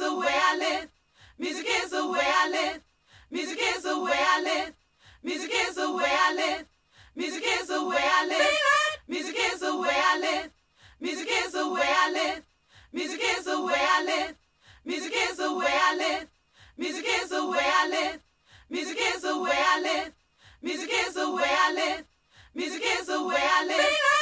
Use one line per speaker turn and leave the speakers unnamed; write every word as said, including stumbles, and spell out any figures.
the way I live. Music is the way I live. Music is the way I live. Music is the way I live. Music is the way I live. Music is the way I live. Music is the way I live. Music is the way I live. Music is the way I live. Music is the way I live. Music is the way I live. Music is the way I live. Music is the way I live.